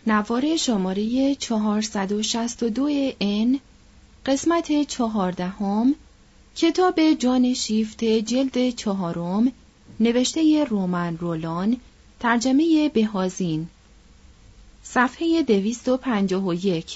نوار شماره 462 N قسمت 14 کتاب جان شیفته جلد 4 نوشته رومن رولان ترجمه بهازین صفحه 251.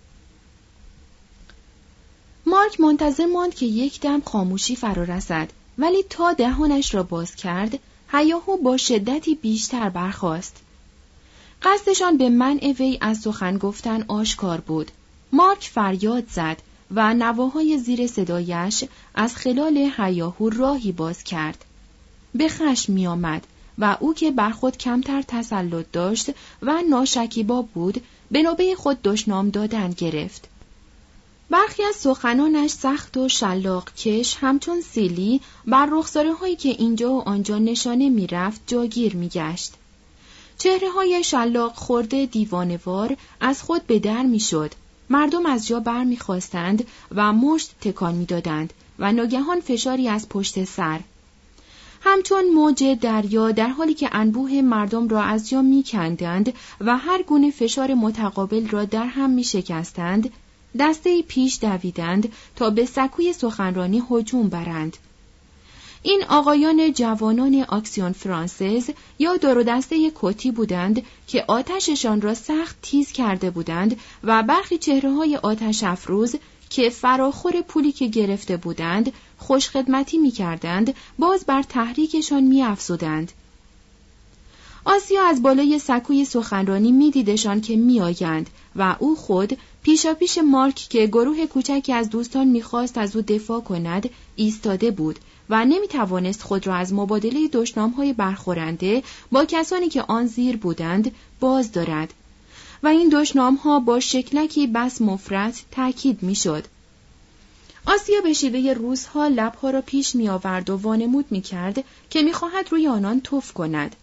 مارک منتظر ماند که یک دم خاموشی فرا رسد، ولی تا دهانش را باز کرد هیاهو با شدتی بیشتر برخاست. قصدشان به منع وی از سخن گفتن آشکار بود. مارک فریاد زد و نواهای زیر صدایش از خلال هیاهو راهی باز کرد. به خشم می آمد و او که بر خود کمتر تسلط داشت و ناشکیبا بود به نوبه خود دشنام دادن گرفت. برخی از سخنانش سخت و شلاق کش همچون سیلی بر رخساره هایی که اینجا و آنجا نشانه می رفت جاگیر می گشت. چهره های شلاق خورده دیوانوار از خود به در می شد. مردم از جا بر می خواستند و مشت تکان می دادند و ناگهان فشاری از پشت سر. همچون موج دریا در حالی که انبوه مردم را از جا می کندند و هر گونه فشار متقابل را در هم می شکستند، دسته‌ای پیش دویدند تا به سکوی سخنرانی هجوم برند. این آقایان جوانان آکسیون فرانسز یا دور و دسته کتی بودند که آتششان را سخت تیز کرده بودند و برخی چهره‌های آتش افروز که فراخور پولی که گرفته بودند خوشخدمتی می‌کردند باز بر تحریکشان می‌افزودند. آسیا از بالای سکوی سخنرانی می‌دیدشان که می‌آیند و او خود پیشاپیش مارک که گروه کوچکی از دوستان می‌خواست از او دفاع کند ایستاده بود و نمی‌توانست خود را از مبادله دشنام‌های برخورنده با کسانی که آن زیر بودند باز دارد و این دشنام‌ها با شکلکی بس مفرط تأکید می‌شد. آسیا به شیوه روزها لب‌ها را پیش می‌آورد و وانمود می‌کرد که می‌خواهد روی آنان تف کند.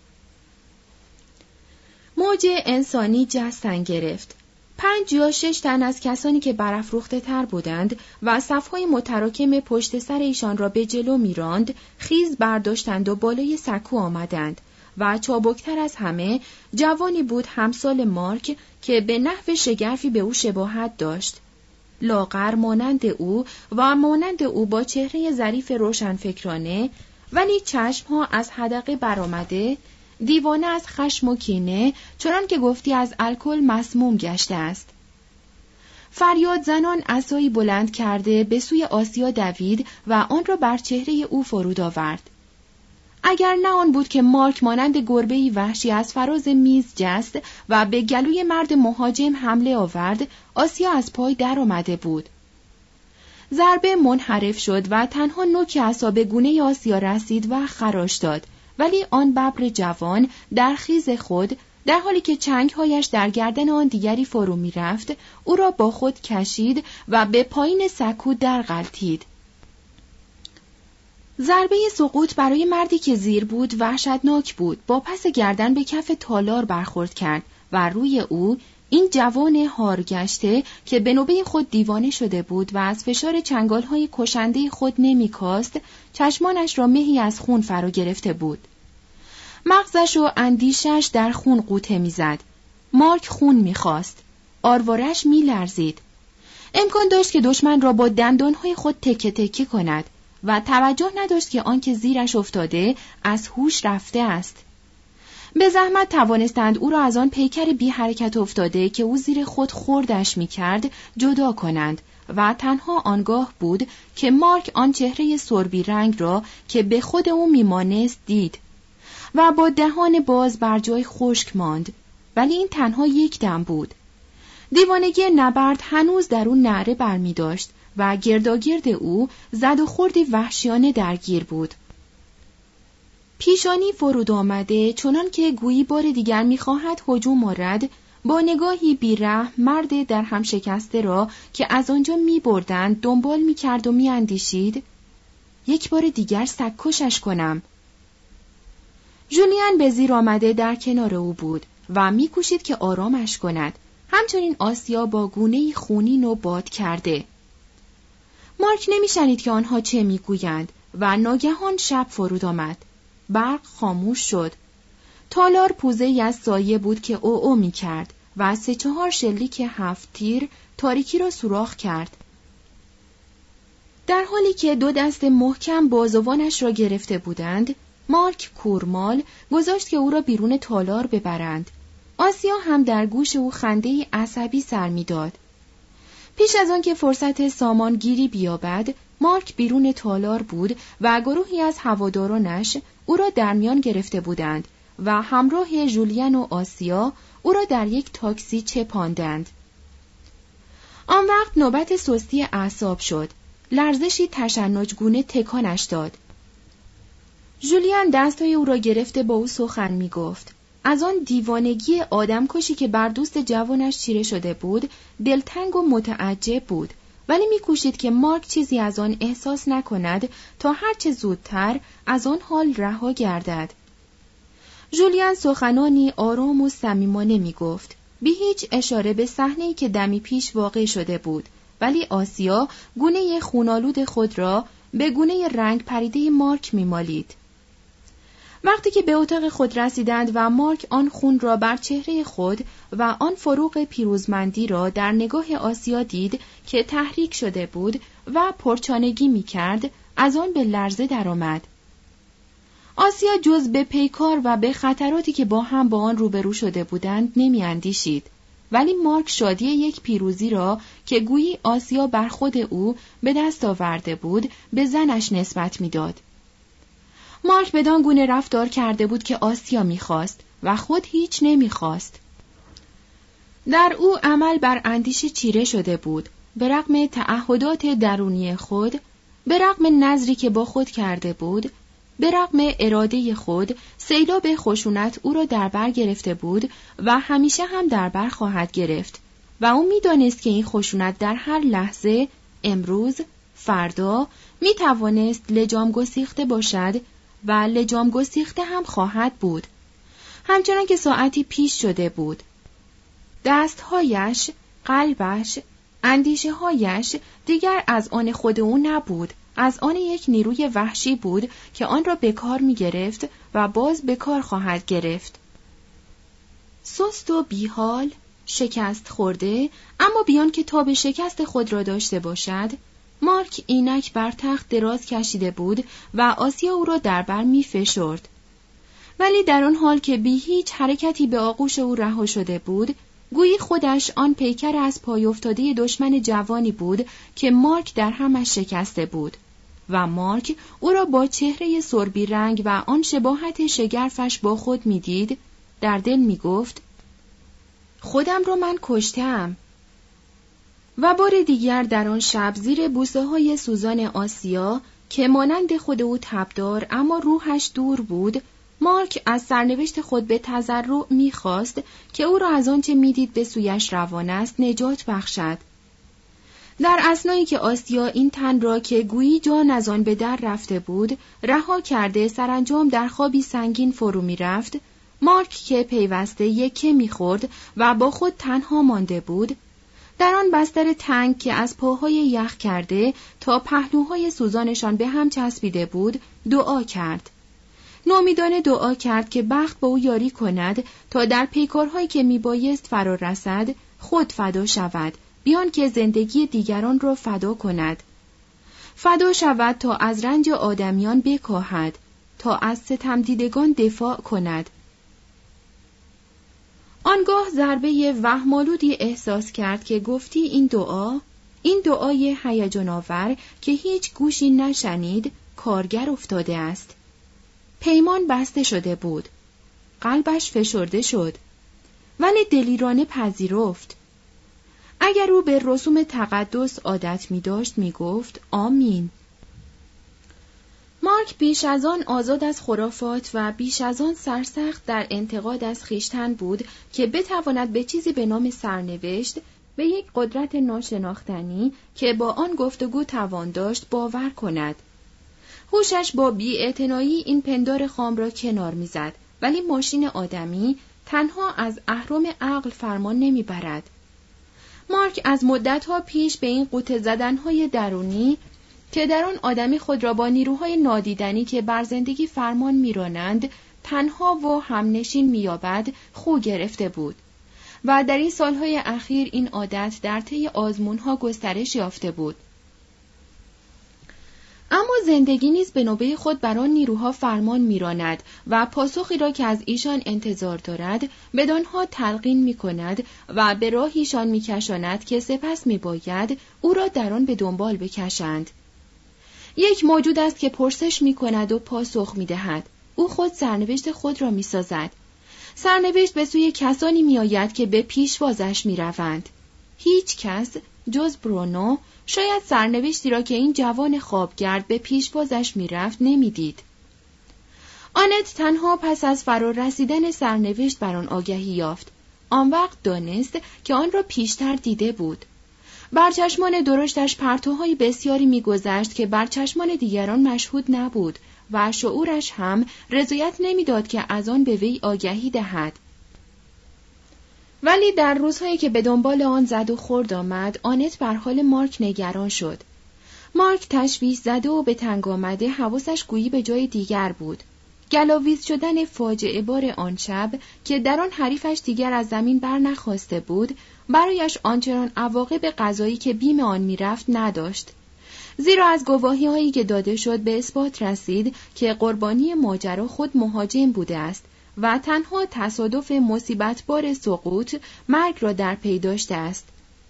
موج انسانی جستن گرفت. 5 یا 6 تن از کسانی که برافروخته تر بودند و صفهای متراکم پشت سر ایشان را به جلو می‌راند، خیز برداشتند و بالای سکو آمدند و چابکتر از همه جوانی بود همسال مارک که به نحو شگرفی به او شباهت داشت. لاغر مانند او و مانند او با چهره ظریف روشنفکرانه، ولی چشمها از حدقه برآمده، دیوانه از خشم و کینه، چنان که گفتی از الکل مسموم گشته است. فریاد زنان عصایی بلند کرده به سوی آسیا دوید و آن را بر چهره او فرود آورد. اگر نه آن بود که مارک مانند گربه‌ای وحشی از فراز میز جست و به گلوی مرد مهاجم حمله آورد، آسیا از پای در آمده بود. ضربه منحرف شد و تنها نوک عصابه گونه آسیا رسید و خراش داد، ولی آن ببر جوان در خیز خود، در حالی که چنگهایش در گردن آن دیگری فرو می رفت، او را با خود کشید و به پایین سکو در غلتید. ضربه سقوط برای مردی که زیر بود وحشتناک بود. با پس گردن به کف تالار برخورد کرد و روی او این جوان هارگشته که به نوبه خود دیوانه شده بود و از فشار چنگال‌های کشنده خود نمی‌کاست، چشمانش را مهی از خون فرا گرفته بود. مغزش و اندیشش در خون غوطه می‌زد. مارک خون می‌خواست. آروارش می‌لرزید. امکان داشت که دشمن را با دندان‌های خود تکه تکه کند و توجه نداشت که آنکه زیرش افتاده از هوش رفته است. به زحمت توانستند او را از آن پیکر بی حرکت افتاده که او زیر خود خوردش می کرد جدا کنند و تنها آنگاه بود که مارک آن چهره سربی رنگ را که به خود او می مانست دید و با دهان باز بر جای خشک ماند، ولی این تنها یک دم بود. دیوانگی نبرد هنوز در او نعره برمی داشت و گرداگرد او زد و خوردی وحشیانه درگیر بود. پیشانی فرود آمده چنان که گویی بار دیگر می‌خواهد هجوم آورد، با نگاهی بی‌رحم مرد در هم شکسته را که از آنجا می‌بردند دنبال می‌کرد و می‌اندیشید یک بار دیگر سگ‌کشش کنم. ژولین به زیر آمده در کنار او بود و می‌کوشید که آرامش کند، همچنین آسیا با گونه‌ای خونین و باد کرده. مارک نمی‌شنید که آنها چه می‌گویند و ناگهان شب فرود آمد. برق خاموش شد. تالار پوزه‌ای از سایه بود که او می کرد و 3-4 شلیک 7 تیر تاریکی را سوراخ کرد. در حالی که 2 دست محکم بازوانش را گرفته بودند، مارک کورمال گذاشت که او را بیرون تالار ببرند. آسیا هم در گوش او خنده‌ای عصبی سر می‌داد. پیش از آن که فرصت سامان گیری بیابد، مارک بیرون تالار بود و گروهی از هوادارانش او را در میان گرفته بودند و همراه ژولین و آسیا او را در یک تاکسی چپاندند. آن وقت نوبت سستی اعصاب شد. لرزشی تشنجگونه تکانش داد. ژولین دستای او را گرفته با او سخن می گفت. از آن دیوانگی آدمکشی که بر دوست جوانش چیره شده بود، دلتنگ و متعجب بود، ولی می‌کوشید که مارک چیزی از آن احساس نکند تا هرچه زودتر از آن حال رها گردد. ژولین سخنانی آرام و صمیمانه می‌گفت، بی هیچ اشاره به صحنه‌ای که دمی پیش واقع شده بود، ولی آسیا گونه خونالود خود را به گونه رنگ پریده مارک می‌مالید. وقتی که به اتاق خود رسیدند و مارک آن خون را بر چهره خود و آن فروغ پیروزمندی را در نگاه آسیا دید که تحریک شده بود و پرچانگی می‌کرد، از آن به لرزه درآمد. آسیا جز به پیکار و به خطراتی که با آن روبرو شده بودند نمی‌اندیشید، ولی مارک شادی یک پیروزی را که گویی آسیا بر خود او به دست آورده بود به زنش نسبت می‌داد. مارک بدان گونه رفتار کرده بود که آسیا می‌خواست و خود هیچ نمی‌خواست. در او عمل بر اندیشه چیره شده بود، به رغم تعهدات درونی خود، به رغم نذری که با خود کرده بود، به رغم اراده خود، سیلاب خشونت او را در بر گرفته بود و همیشه هم در بر خواهد گرفت و او می‌دانست که این خشونت در هر لحظه، امروز، فردا، می‌توانست لجام گسیخته باشد و لجام گسیخته هم خواهد بود، همچنان که ساعتی پیش شده بود. دستهایش، قلبش، اندیشه‌هایش دیگر از آن خود او نبود، از آن یک نیروی وحشی بود که آن را به کار می‌گرفت و باز به کار خواهد گرفت. سست و بیحال، شکست خورده، اما بیان که تاب شکست خود را داشته باشد، مارک اینک بر تخت دراز کشیده بود و آسیا او را در بر می‌فشرد. ولی در آن حال که بی هیچ حرکتی به آغوش او رها شده بود، گویی خودش آن پیکر از پای افتاده دشمن جوانی بود که مارک در همش شکسته بود و مارک او را با چهره سربی رنگ و آن شباهت شگرفش با خود می‌دید، در دل می‌گفت خودم را من کشتم. و بار دیگر در آن شب زیر بوسه‌های سوزان آسیا که مانند خود او تبدار اما روحش دور بود، مارک از سرنوشت خود به تضرع می‌خواست که او را از آنچه می‌دید به سویش روان است نجات بخشد. در اثنایی که آسیا این تن را که گویی جان از آن به در رفته بود رها کرده سرانجام در خوابی سنگین فرو می‌رفت، مارک که پیوسته یکه می‌خورد و با خود تنها مانده بود، در آن بستر تنگ که از پاهای یخ کرده تا پهلوهای سوزانشان به هم چسبیده بود دعا کرد. نومیدانه دعا کرد که بخت با او یاری کند تا در پیکارهایی که میبایست فرار رسد خود فدا شود، بیان که زندگی دیگران را فدا کند. فدا شود تا از رنج آدمیان بکاهد، تا از ستم دیدگان دفاع کند. آنگاه ضربه وهم‌آلودی احساس کرد که گفتی این دعای هیجان‌آور که هیچ گوشی نشنید کارگر افتاده است. پیمان بسته شده بود. قلبش فشرده شد. ولی دلیرانه پذیرفت. اگر او به رسوم تقدس عادت می داشت می گفت آمین. مارک بیش از آن آزاد از خرافات و بیش از آن سرسخت در انتقاد از خویشتن بود که بتواند به چیزی به نام سرنوشت، به یک قدرت ناشناختنی که با آن گفتگو توان داشت باور کند. هوشش با بی‌اعتنایی این پندار خام را کنار می‌زد، ولی ماشین آدمی تنها از اهرم عقل فرمان نمی‌برد. مارک از مدت‌ها پیش به این غوطه زدن‌های درونی که در آن آدمی خود را با نیروهای نادیدنی که بر زندگی فرمان می‌رانند تنها و همنشین می‌یابد خو گرفته بود و در این سالهای اخیر این عادت در طی آزمون‌ها گسترش یافته بود. اما زندگی نیز به نوبه خود بر آن نیروها فرمان می‌راند و پاسخی را که از ایشان انتظار دارد بدانها تلقین می‌کند و به راهیشان می‌کشاند که سپس می‌باید او را در آن به دنبال بکشند. یک موجود است که پرسش می‌کند و پاسخ می‌دهد. او خود سرنوشت خود را می‌سازد. سرنوشت به سوی کسانی می‌آید که به پیشوازش می‌روند. هیچ کس جز برونو شاید سرنوشتی را که این جوان خوابگرد به پیشوازش می‌رفت نمی‌دید. آنت تنها پس از فرارسیدن سرنوشت بر آن آگهی یافت. آن وقت دانست که آن را پیشتر دیده بود. بر چشمان درشتش پرتوهای بسیاری می‌گذشت که بر چشمان دیگران مشهود نبود و شعورش هم رضایت نمی‌داد که از آن به وی آگهی دهد. ولی در روزهایی که به دنبال آن زد و خورد آمد، آنت بر حال مارک نگران شد. مارک تشویش زده و به تنگ آمده، حواسش گویی به جای دیگر بود. گلاویز شدن فاجعه بار آن شب که در آن حریفش دیگر از زمین بر نخواسته بود، برایش آنچنان عواقب قضایی که بیم آن میرفت نداشت. زیرا از گواهی‌هایی که داده شد به اثبات رسید که قربانی ماجرا خود مهاجم بوده است و تنها تصادف مصیبت‌بار سقوط مرگ را در پی داشته است.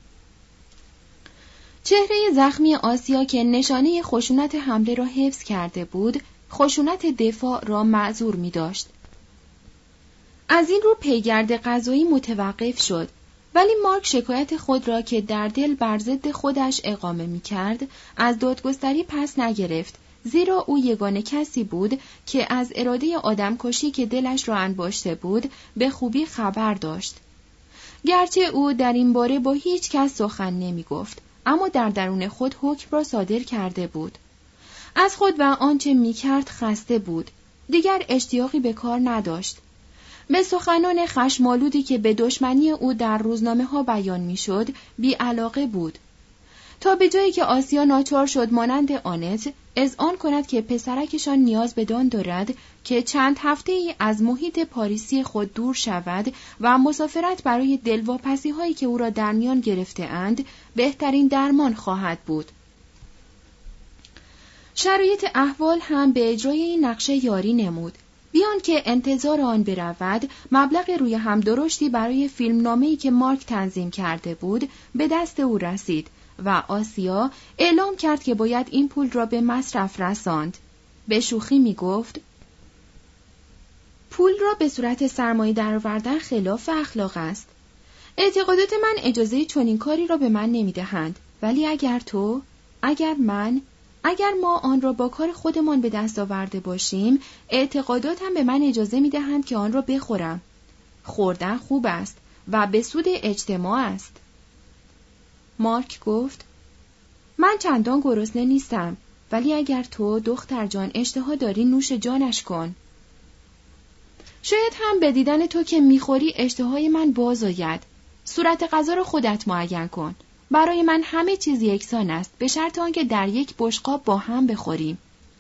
چهره زخمی آسیا که نشانه خشونت حمله را حفظ کرده بود، خشونت دفاع را معذور می داشت. از این رو پیگرد قضایی متوقف شد، ولی مارک شکایت خود را که در دل بر ضد خودش اقامه می کرد، از دادگستری پس نگرفت، زیرا او یگانه کسی بود که از اراده آدمکشی که دلش را انباشته بود به خوبی خبر داشت. گرچه او در این باره با هیچ کس سخن نمی گفت، اما در درون خود حکم را صادر کرده بود. از خود و آنچه می کرد خسته بود. دیگر اشتیاقی به کار نداشت. به سخنان خشمالودی که به دشمنی او در روزنامه ها بیان می شد بی علاقه بود. تا به جایی که آسیا ناچار شد مانند آنت اذعان کند که پسرکشان نیاز به دان دارد که چند هفته ای از محیط پاریسی خود دور شود و مسافرت برای دلواپسی هایی که او را در میان گرفته اند بهترین درمان خواهد بود. شرایط احوال هم به اجرای این نقشه یاری نمود. بیان که انتظار آن برود، مبلغ روی هم درشتی برای فیلمنامه‌ای که مارک تنظیم کرده بود به دست او رسید و آسیا اعلام کرد که باید این پول را به مصرف رساند. به شوخی می گفت: پول را به صورت سرمایه درآوردن خلاف اخلاق است. اعتقادات من اجازه چنین کاری را به من نمی دهند. ولی اگر تو، اگر ما آن را با کار خودمان به دست آورده باشیم، اعتقاداتم به من اجازه می دهند که آن را بخورم. خوردن خوب است و به سود اجتماع است. مارک گفت: من چندان گرسنه نیستم، ولی اگر تو دختر جان اشتها داری نوش جانش کن. شاید هم به دیدن تو که میخوری اشتهای من باز آید. صورت غذا را خودت معین کن. برای من همه چیز یکسان است، به شرط آنکه در یک بشقاب با هم بخوریم.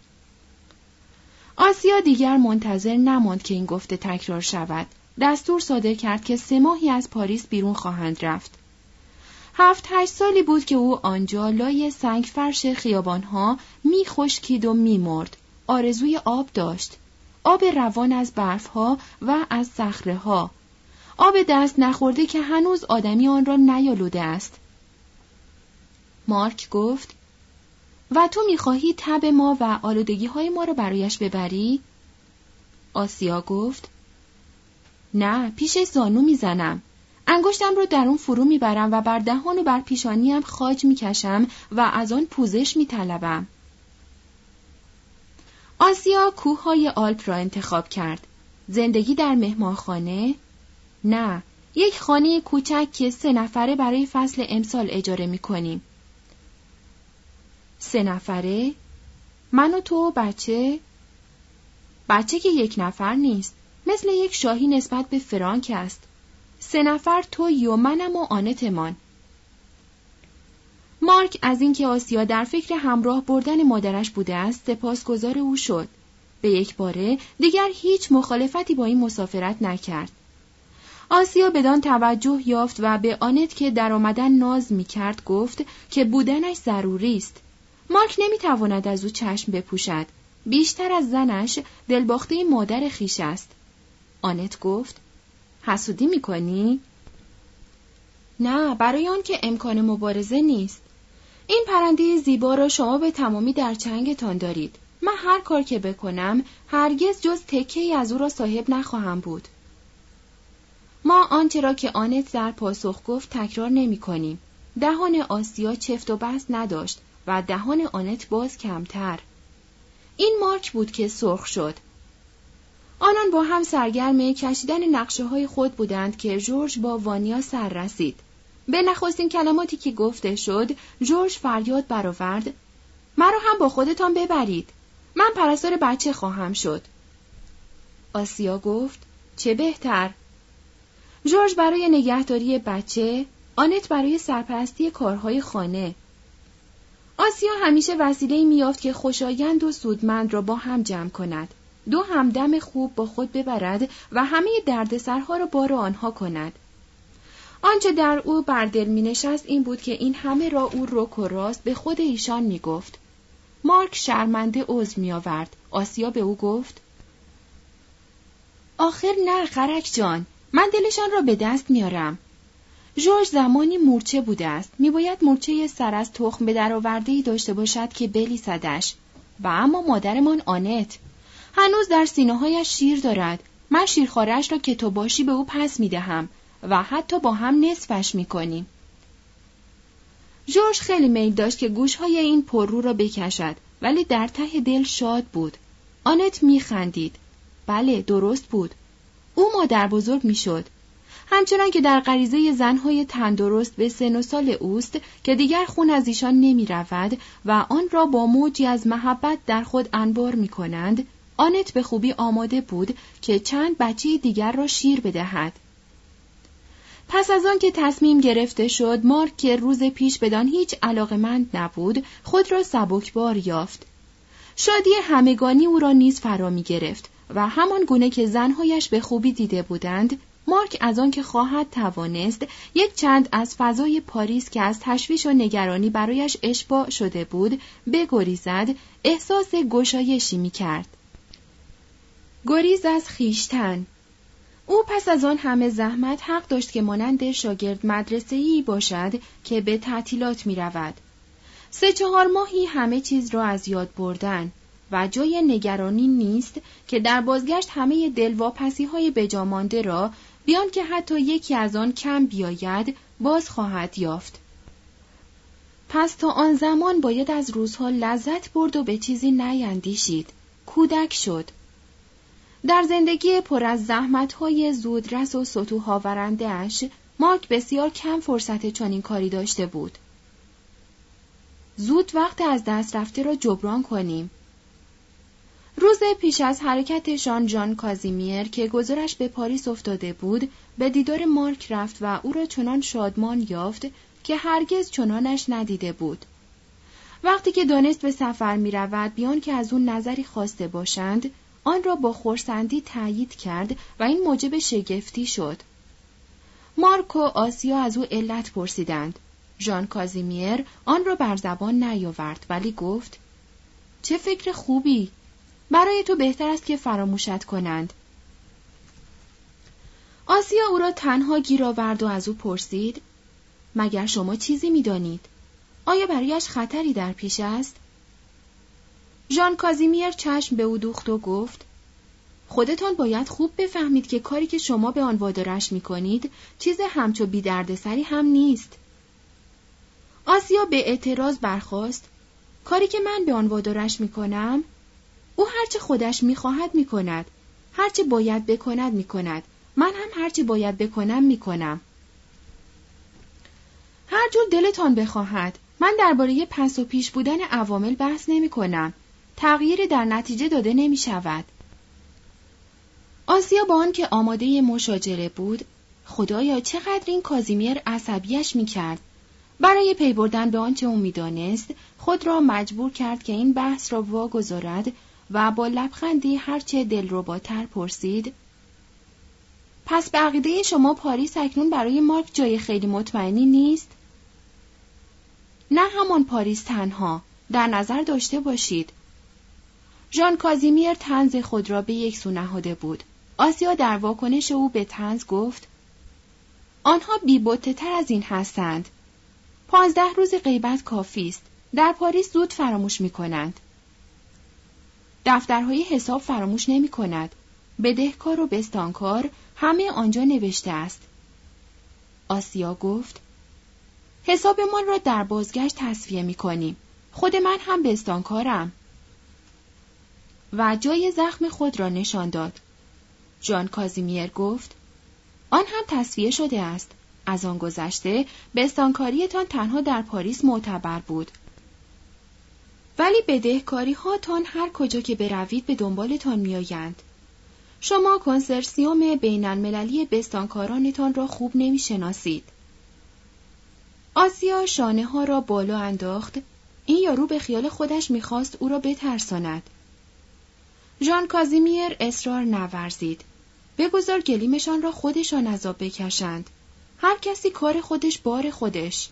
آسیا دیگر منتظر نماند که این گفته تکرار شود. دستور صادر کرد که 3 ماهی از پاریس بیرون خواهند رفت. 7-8 سالی بود که او آنجا لای سنگ فرش خیابانها می خشکید و می مرد. آرزوی آب داشت. آب روان از برفها و از صخره‌ها. آب دست نخورده که هنوز آدمی آن را نیالوده است. مارک گفت: و تو می‌خواهی تب ما و آلودگی‌های ما را برایش ببری؟ آسیا گفت: نه، پیشش زانو میزنم. انگشتم رو در اون فرو میبرم و بر دهان و بر پیشانیم خاج میکشم و از آن پوزش میطلبم. آسیا کوههای آلپ را انتخاب کرد. زندگی در مهمانخانه؟ نه، یک خانه کوچک که 3 نفره برای فصل امسال اجاره میکنیم. 3 نفره؟ من و تو و بچه؟ بچه که 1 نفر نیست، مثل یک شاهی نسبت به فرانک است. 3 نفر تویی و منم و آنتمان. مارک از اینکه آسیا در فکر همراه بردن مادرش بوده است سپاسگزار او شد. به یک باره دیگر هیچ مخالفتی با این مسافرت نکرد. آسیا بدان توجه یافت و به آنت که در آمدن ناز می کرد گفت که بودنش ضروری است. مارک نمی تواند از او چشم بپوشد. بیشتر از زنش دلباخته مادر خویش است. آنت گفت: حسودی می کنی؟ نه، برای آن که امکان مبارزه نیست. این پرنده زیبا را شما به تمامی در چنگتان دارید. من هر کار که بکنم هرگز جز تکه‌ای از او را صاحب نخواهم بود. ما آنچه را که آنت در پاسخ گفت تکرار نمی کنیم. دهان آسیا چفت و بست نداشت و دهان آنت باز کمتر. این مارک بود که سرخ شد. آنان با هم سرگرم کشیدن نقشه‌های خود بودند که ژورژ با وانیا سر رسید. به نخستین کلماتی که گفته شد، ژورژ فریاد برآورد: مرا هم با خودتان ببرید. من پرستار بچه خواهم شد. آسیا گفت: چه بهتر. ژورژ برای نگهداری بچه، آنت برای سرپرستی کارهای خانه. آسیا همیشه وسیله‌ای می‌یافت که خوشایند و سودمند را با هم جمع کند. دو همدم خوب با خود ببرد و همه دردسرها را بار آنها کند. آنچه در او بر دل می‌نشست این بود که این همه را او رک و راست به خود ایشان می‌گفت. مارک شرمنده عذر می‌آورد. آسیا به او گفت: آخر نه خرک جان، من دلشان را به دست میارم. ژورژ زمانی مورچه بوده است. میباید مورچه سر از تخم به درآورده‌ای داشته باشد که بلیسدش. و اما مادرمان آنت هنوز در سینه‌هایش شیر دارد. من شیرخواره‌اش را که تو باشی به او پس میدهم و حتی با هم نصفش میکنیم. ژورژ خیلی میل داشت که گوش‌های این پررو را بکشد، ولی در ته دل شاد بود. آنت میخندید. بله، درست بود. او مادر بزرگ میشد. همچنان که در غریزه زنهای تندرست به سن و سال اوست که دیگر خون از ایشان نمی رود و آن را با موجی از محبت در خود انبار می کنند، آنت به خوبی آماده بود که چند بچه دیگر را شیر بدهد. پس از آن که تصمیم گرفته شد، مارک که روز پیش بدان هیچ علاقمند نبود، خود را سبکبار یافت. شادی همگانی او را نیز فرا می گرفت و همان گونه که زنهایش به خوبی دیده بودند، مارک از آن که خواهد توانست یک چند از فضای پاریس که از تشویش و نگرانی برایش اشباع شده بود بگریزد، احساس گشایشی می کرد. گریز از خویشتن. او پس از آن همه زحمت حق داشت که مانند شاگرد مدرسه‌ای باشد که به تعطیلات می رود. 3-4 ماهی همه چیز را از یاد بردن و جای نگرانی نیست که در بازگشت همه دلواپسی‌های بجامانده را بیان که حتی یکی از آن کم بیاید باز خواهد یافت. پس تا آن زمان باید از روزها لذت برد و به چیزی نیندیشید. کودک شد. در زندگی پر از زحمت‌های زودرس و سطوح‌آورنده‌اش مارک بسیار کم فرصت چنین کاری داشته بود. زود وقت از دست رفته را جبران کنیم. روز پیش از حرکتشان ژان کازیمیر که گذرش به پاریس افتاده بود به دیدار مارک رفت و او را چنان شادمان یافت که هرگز چنانش ندیده بود. وقتی که دانست به سفر می رود بیان که از اون نظری خواسته باشند، آن را با خرسندی تأیید کرد و این موجب شگفتی شد. مارک و آسیا از او علت پرسیدند. ژان کازیمیر آن را بر زبان نیاورد ولی گفت: چه فکر خوبی! برای تو بهتر است که فراموشت کنند. آسیا او را تنها گیر آورد و از او پرسید: مگر شما چیزی می‌دانید؟ آیا برایش خطری در پیش است؟ ژان کازیمیر چشم به او دوخت و گفت: خودتان باید خوب بفهمید که کاری که شما به آن وادارش می‌کنید چیز همچو بی دردسری هم نیست. آسیا به اعتراض برخاست: کاری که من به آن وادارش می‌کنم؟ او هرچه خودش می‌خواهد می‌کند، هرچه باید بکند می‌کند، من هم هرچه باید بکنم می‌کنم. هر جور دلتان بخواهد. من درباره پس و پیش بودن عوامل بحث نمی‌کنم. تغییری در نتیجه داده نمی‌شود. آسیا با آن که آماده مشاجره بود، خدایا چقدر این کازیمیر عصبیش می‌کرد. برای پی بردن به آنچه او می‌دانست، خود را مجبور کرد که این بحث را واگذارد و با لبخندی هرچه دلرباتر پرسید: پس به عقیده شما پاریس اکنون برای مارک جای خیلی مطمئنی نیست؟ نه همان پاریس تنها، در نظر داشته باشید. ژان کازیمیر طنز خود را به یک سو نهاده بود. آسیا در واکنش او به طنز گفت: آنها بی‌بطه‌تر از این هستند. 15 روز غیبت کافی است. در پاریس زود فراموش می‌کنند. دفترهای حساب فراموش نمی‌کند. بدهکار و بستانکار همه آنجا نوشته است. آسیا گفت: حسابمان را در بازگشت تصفیه می‌کنیم. خود من هم بستانکارم. و جای زخم خود را نشان داد. ژان کازیمیر گفت: آن هم تصفیه شده است. از آن گذشته بستانکاریتان تنها در پاریس معتبر بود. ولی بدهکاری هاتان هر کجا که بروید به دنبالتان میآیند. شما کنسرسیوم بین المللی بستانکارانتان را خوب نمیشناسید. آسیا شانه ها را بالا انداخت. این یارو به خیال خودش میخواست او را بترساند. ژان کازیمیر اصرار نورزید. بگذار گلیمشان را خودشان عذاب بکشند. هر کسی کار خودش بار خودش.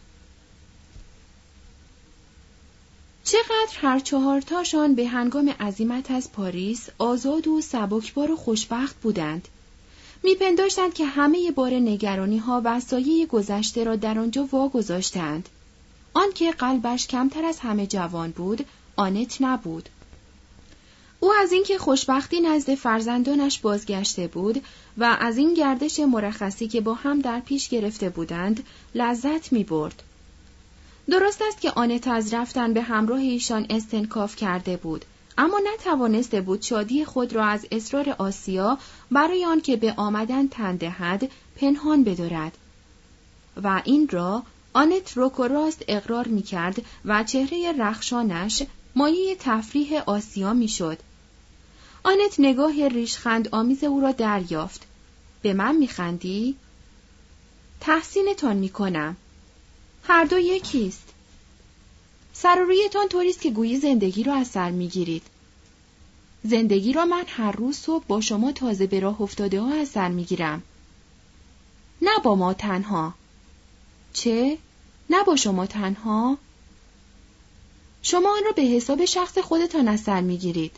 چقدر هر 4 تاشان به هنگام عزیمت از پاریس آزاد و سبکبار و خوشبخت بودند. میپنداشتند که همه بار نگرانی ها و سایه گذشته را در آنجا واگذاشتند. آن که قلبش کمتر از همه جوان بود، آنت نبود. او از اینکه خوشبختی نزد فرزندانش بازگشته بود و از این گردش مرخصی که با هم در پیش گرفته بودند لذت می‌برد. درست است که آنت از رفتن به همراه ایشان استنکاف کرده بود، اما نتوانسته بود شادی خود را از اصرار آسیا برای آن که به آمدن تن دهد پنهان بدارد. و این را آنت رک و راست اقرار می‌کرد و چهره رخشانش مایه تفریح آسیا می‌شد. آنت نگاه ریشخند آمیز او را دریافت. به من می‌خندی؟ تحسینتان می‌کنم. هر دو یکیست. سر و رویتان طوریست که گویی زندگی را از سر می‌گیرید. زندگی را من هر روز صبح با شما تازه به راه افتاده ها از سر می‌گیرم. نه با ما تنها. چه؟ نه با شما تنها؟ شما آن را به حساب شخص خودتان از سر می‌گیرید.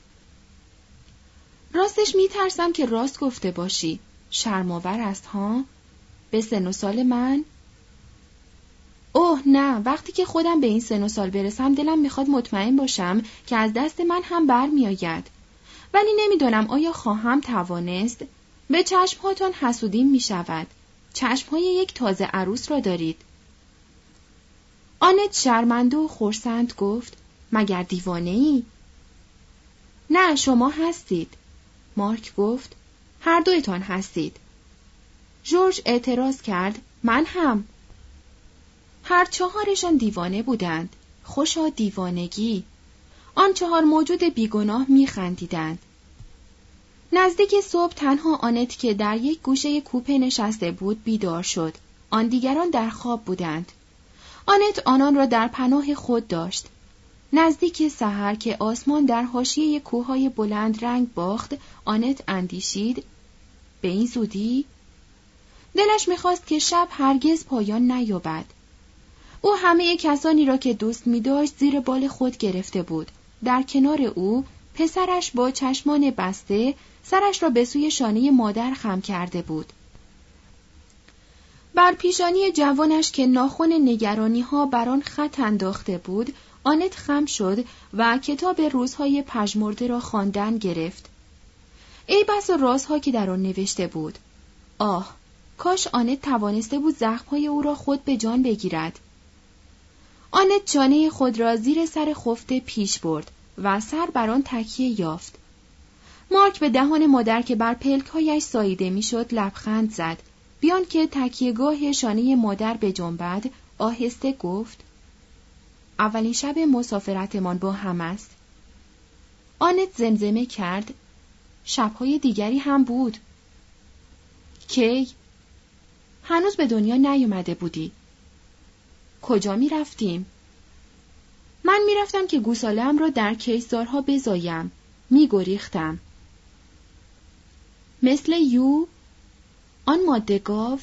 راستش می‌ترسم که راست گفته باشی. شرم‌آور است ها؟ به سن و سال من؟ اوه نه، وقتی که خودم به این سن و سال برسم دلم میخواد مطمئن باشم که از دست من هم بر میآید. ولی نمیدانم آیا خواهم توانست؟ به چشمهاتان حسودیم میشود. چشمهای یک تازه عروس را دارید. آنت شرمنده و خرسند گفت: مگر دیوانه ای؟ نه، شما هستید. مارک گفت: هر دویتان هستید. ژورژ اعتراض کرد: من هم. هر 4شان دیوانه بودند. خوشا دیوانگی. آن 4 موجود بیگناه می‌خندیدند. نزدیک صبح تنها آنت که در یک گوشه کوپه نشسته بود بیدار شد. آن دیگران در خواب بودند. آنت آنان را در پناه خود داشت. نزدیک سحر که آسمان در حاشیه کوههای بلند رنگ باخت، آنت اندیشید: به این زودی؟ دلش می‌خواست که شب هرگز پایان نیابد. او همه کسانی را که دوست می‌داشت زیر بال خود گرفته بود. در کنار او پسرش با چشمان بسته سرش را به سوی شانه مادر خم کرده بود. بر پیشانی جوانش که ناخن نگرانی‌ها بر آن خط انداخته بود، آنت خم شد و کتاب روزهای پژمرده را خواندن گرفت. ای بس رازها که در آن نوشته بود. آه، کاش آنت توانسته بود زخم‌های او را خود به جان بگیرد. آنت چانه خود را زیر سر خفته پیش برد و سر بر آن تکیه یافت. مارک به دهان مادر که بر پلک‌هایش ساییده میشد لبخند زد. بیان که تکیهگاه شانه مادر به جنبد آهسته گفت: اولین شب مسافرتمان با هم است. آنت زمزمه کرد: شب‌های دیگری هم بود. کی؟ هنوز به دنیا نیامده بودی. کجا می رفتیم؟ من می رفتم که گوساله‌ام را در کیسارها بزایم. می گریختم. مثل یو؟ آن ماده گاو.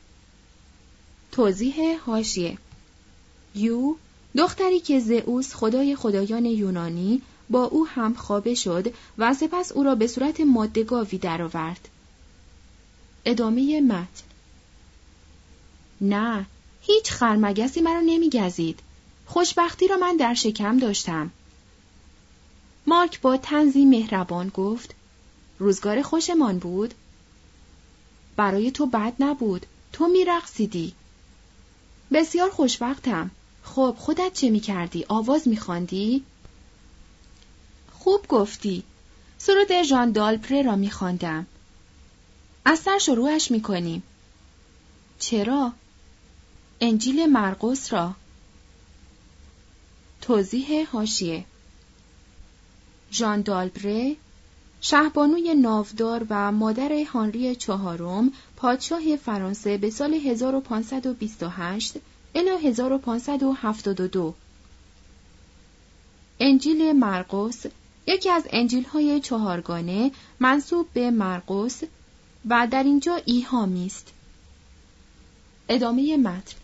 توضیح حاشیه: یو، دختری که زئوس خدای خدایان یونانی با او هم خوابه شد و سپس او را به صورت ماده گاوی درآورد. ادامه متن. نه، هیچ خرمگسی مرا نمی‌گزید. خوشبختی را من در شکم داشتم. مارک با طنزی مهربان گفت: روزگار خوشمان بود؟ برای تو بد نبود. تو می‌رقصیدی. بسیار خوشبختم. خب خودت چه می‌کردی؟ آواز می‌خواندی؟ خوب گفتی. سرود ژان دالپره را می‌خواندم. از سر شروعش می‌کنیم. چرا؟ انجیل مرقس را. توضیح حاشیه: ژان دالپره، شهبانوی ناودار و مادر هانری چهارم، پادشاه فرانسه به سال 1528 الی 1572. انجیل مرقس یکی از انجیل‌های چهارگانه منسوب به مرقس و در اینجا ایهامی است. ادامه متن.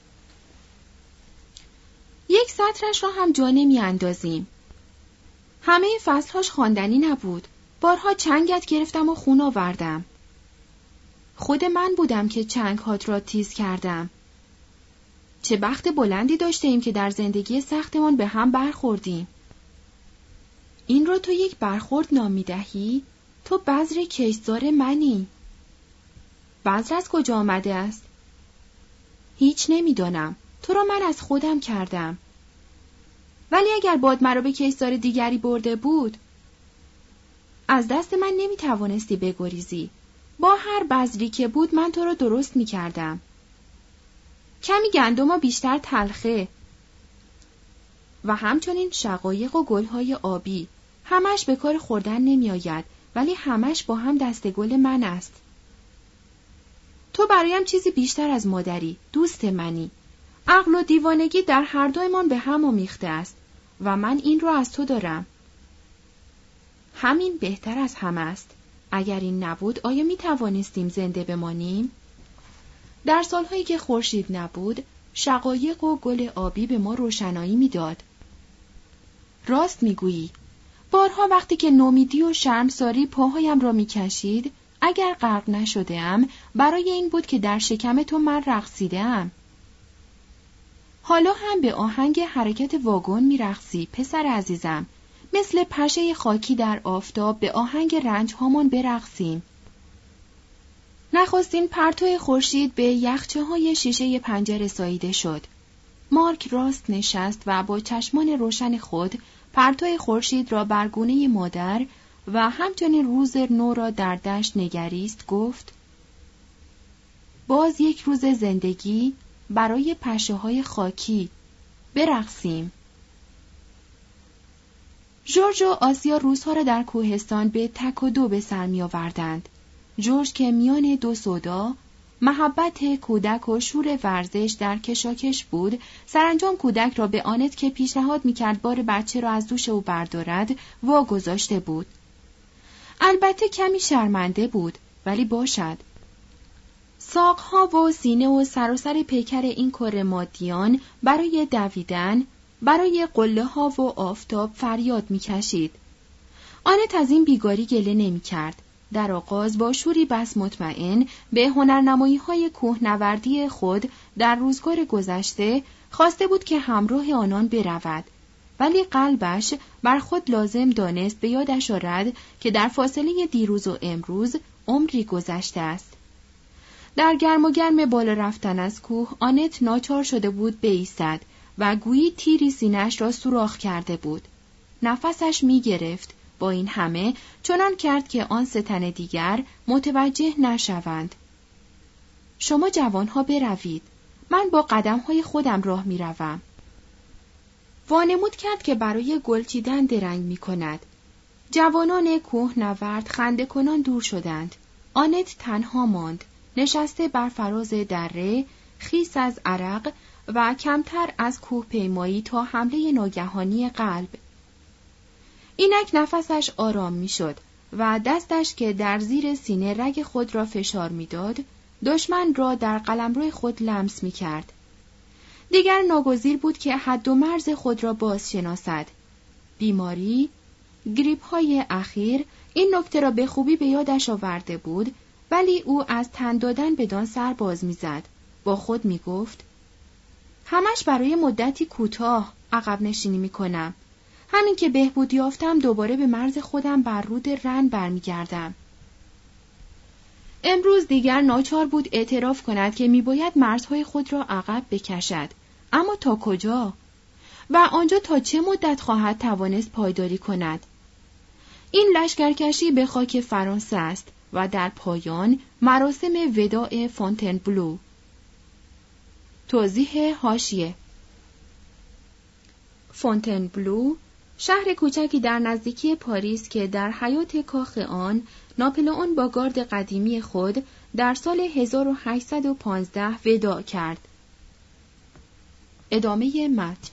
یک سطرش را هم جا نمی‌اندازیم. همه فصل‌هاش خواندنی نبود. بارها چنگت گرفتم و خون آوردم. خود من بودم که چنگ‌هات را تیز کردم. چه بخت بلندی داشتیم که در زندگی سختمان به هم برخوردیم. این را تو یک برخورد نام می‌دهی؟ تو بذر کشتزار منی. بذر از کجا آمده است؟ هیچ نمی‌دانم. تو را من از خودم کردم. ولی اگر باد مرا به کشتزار دیگری برده بود، از دست من نمی‌توانستی بگریزی. با هر بذری که بود من تو را درست می‌کردم. کمی گندم و بیشتر تلخه. و همچنین شقایق و گل‌های آبی. همش به کار خوردن نمی‌آید، ولی همش با هم دسته گل من است. تو برایم چیزی بیشتر از مادری، دوست منی. عقل و دیوانگی در هر دویمان به هم آمیخته است و من این رو از تو دارم. همین بهتر از همه است. اگر این نبود آیا می توانستیم زنده بمانیم؟ در سالهایی که خورشید نبود، شقایق و گل آبی به ما روشنایی میداد. راست میگویی. بارها وقتی که نومیدی و شرمساری پاهایم را میکشید، اگر غرق نشده‌ام برای این بود که در شکم تو من رقصیده‌ام. حالا هم به آهنگ حرکت واگن میرقصی پسر عزیزم. مثل پشه خاکی در آفتاب به آهنگ رنج هامان برقصیم. نخستین پرتو خورشید به یخچه های شیشه پنجره ساییده شد. مارک راست نشست و با چشمان روشن خود پرتو خورشید را بر گونه مادر و همچنین روز نو را در دشت نگریست. گفت: باز یک روز زندگی برای پشه های خاکی. برقصیم. جورج و آسیا روزها را در کوهستان به تک و دو به سر می آوردند. جورج که میان دو سودا، محبت کودک و شور ورزش در کشاکش بود، سرانجام کودک را به آنت که پیشنهاد می‌کرد بار بچه را از دوش او بردارد واگذاشته بود. البته کمی شرمنده بود، ولی باشد. ساقها و سینه و سراسر پیکر این کره مادیان برای دویدن، برای قله ها و آفتاب فریاد می‌کشید. آنت از این بیگاری گله نمی‌کرد. در آغاز با شوری بس مطمئن به هنرنمایی‌های کوهنوردی خود در روزگار گذشته خواسته بود که همراه آنان برود، ولی قلبش بر خود لازم دانست به یادش آرد که در فاصله دیروز و امروز عمری گذشته است. در گرم و گرم بالا رفتن از کوه آنت ناچار شده بود بایستد و گویی تیری سینه‌اش را سوراخ کرده بود. نفسش می گرفت. با این همه چنان کرد که آن سه تن دیگر متوجه نشوند. شما جوانها بروید. من با قدم‌های خودم راه می‌روم. وانمود کرد که برای گل چیدن درنگ می‌کند. جوانان کوهنورد خنده کنان دور شدند. آنت تنها ماند، نشسته بر فراز دره، خیس از عرق و کمتر از کوه پیمایی تا حمله ناگهانی قلب. اینک نفسش آرام می‌شد و دستش که در زیر سینه رگ خود را فشار می‌داد، دشمن را در قلمرو خود لمس می‌کرد. دیگر ناگزیر بود که حد و مرز خود را بازشناسد. بیماری، گریپ‌های اخیر این نکته را به خوبی به یادش آورده بود، ولی او از تن دادن بدان سر باز می‌زد. با خود می‌گفت: همش برای مدتی کوتاه عقب نشینی می‌کنم. همین که بهبود یافتم دوباره به مرز خودم بر رود رن برمیگردم. امروز دیگر ناچار بود اعتراف کند که میباید مرزهای خود را عقب بکشد. اما تا کجا؟ و آنجا تا چه مدت خواهد توانست پایداری کند؟ این لشکرکشی به خاک فرانسه است و در پایان مراسم وداع فونتنبلو. توضیح حاشیه: فونتنبلو شهر کوچکی در نزدیکی پاریس که در حیات کاخ آن ناپلئون با گارد قدیمی خود در سال 1815 وداع کرد. ادامه متن.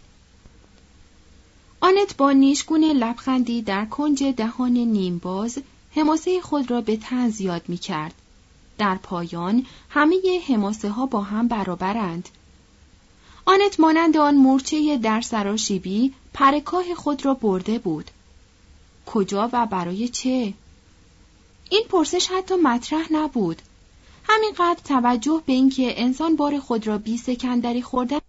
آنت با نیشگون لبخندی در کنج دهان نیمباز حماسه خود را به طنز یاد می کرد. در پایان همه حماسه ها با هم برابرند. آنت مانند آن مورچه در سراشیبی پرکاه خود را برده بود. کجا و برای چه؟ این پرسش حتی مطرح نبود. همینقدر توجه به اینکه انسان بار خود را بی سکندری خوردن